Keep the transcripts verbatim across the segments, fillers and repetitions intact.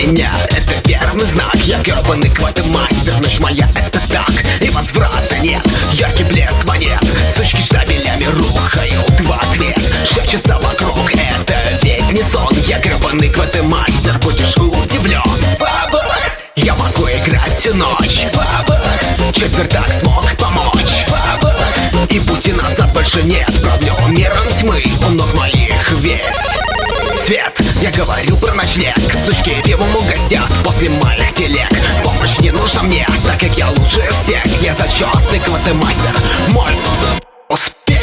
меня это верный знак. Я гребаный квадмастер, ночь моя это так, и возврата нет. Яркий блеск монет, сучки штабелями рухают в ответ. Шепчется вокруг, это ведь не сон. Я гребаный квадмастер, будешь удивлен. Бабах! Я могу играть всю ночь. Бабах! Четвертак смог помочь. Бабах! И пути назад больше нет. Правлю миром тьмы, у ног моих весь свет. Я говорю про ночлег, сучки пивом угостят после моих телег. Помощь не нужна мне, так как я лучше всех. Я зачетный квадмастер, мой успех.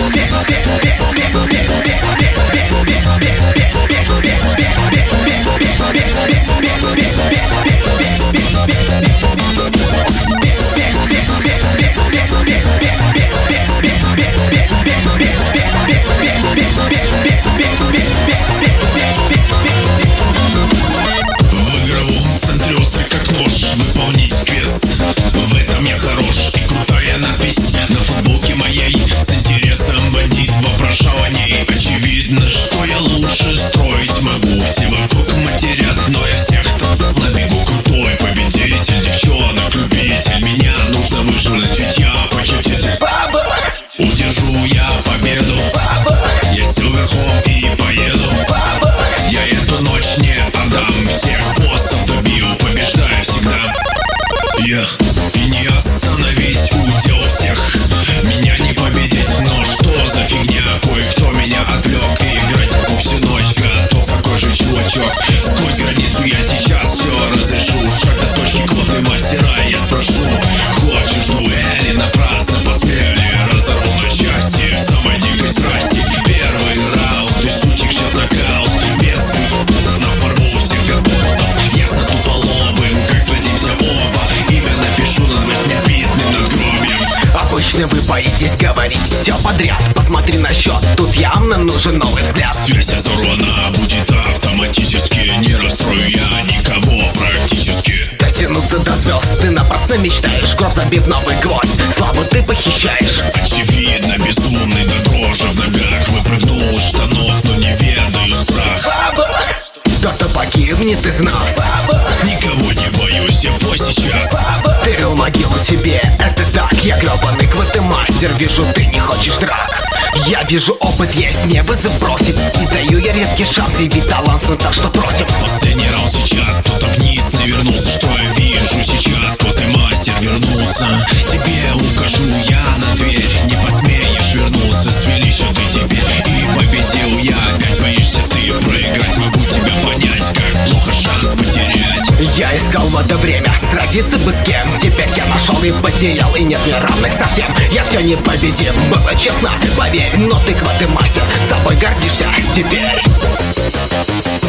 В игровом центре острый как нож, выполнить квест. В этом я хорош, и крутая надпись на футболке моей с интересом бандит вопрошал о ней. Очевидно, что я лучше строить могу. Все вокруг матерят, но я всех на бегу. Крутой победитель, девчонок любитель. Меня нужно выжрать, ведь я похититель. Удержу я победу, я сел верхом и поеду. Я эту ночь не отдам, всех боссов добью, побеждаю всегда. Я и не остановить удел всех, меня не победить, но что за фигня? Кое-кто меня отвлек, и играть могу всю ночь, готов такой же чувачок. Сквозь границу я сейчас все разрешу, шаг до точки квадмастера, я спрошу: хочешь дуэли? Напрасно посмели, разорву на части в самой дикой страсти. Первый раунд, и сучек чат нокаут, без на порву всех горбунов. Ясно туполобым, как сразимся оба, имя напишу над восьмибитным надгробием. Обычно вы боитесь говорить все подряд. Посмотри на счет, тут явно нужен новый взгляд. Связь разорвана, будет автоматически. Не расстрою я никого практически. Дотянуться до звезд ты напрасно мечтаешь. Гроб забив новый гвоздь, славу ты похищаешь. Очевидно, безумный до дрожи в ногах. Выпрыгнул из штанов, но не ведаю страх. Кто-то погибнет из нас. Никого не боюсь, я в бой сейчас. Ты рыл могилу себе, это так. Я гребаный квадмастер, вижу, ты не хочешь драк. Я вижу, опыт есть, мне вызов бросить. И даю я редкий шанс, и ведь талант, ну так что просим. Последний раунд сейчас, кто-то вниз навернулся. Что я вижу сейчас? Квадмастер вернулся. Тебе укажу я на дверь, не посмеешь вернуться. Свели счеты тебе, и победил я. Опять боишься ты проиграть, могу тебя понять, как плохо шанс потерять. Я искал в это время сразиться бы с кем. Теперь я нашел и потерял, и нет мне равных совсем. Я все непобедим, было честно, поверь. Но ты квадмастер, собой гордишься теперь.